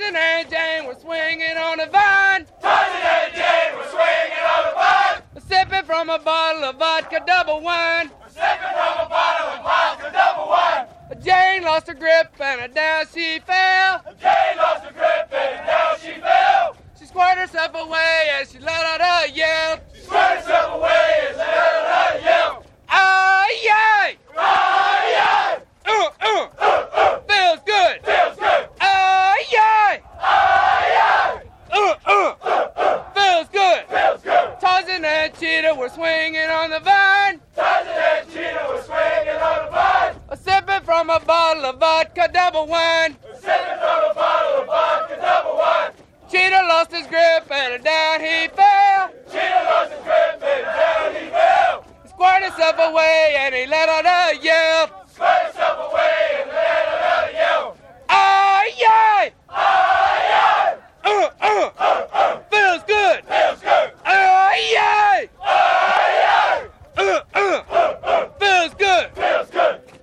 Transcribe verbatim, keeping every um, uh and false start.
Tarzan and Jane were swinging on a vine. Tarzan and Jane were swinging on a vine. Sipping from a bottle of vodka double wine. Sipping from a bottle of vodka double wine. Jane lost her grip and down she fell. Jane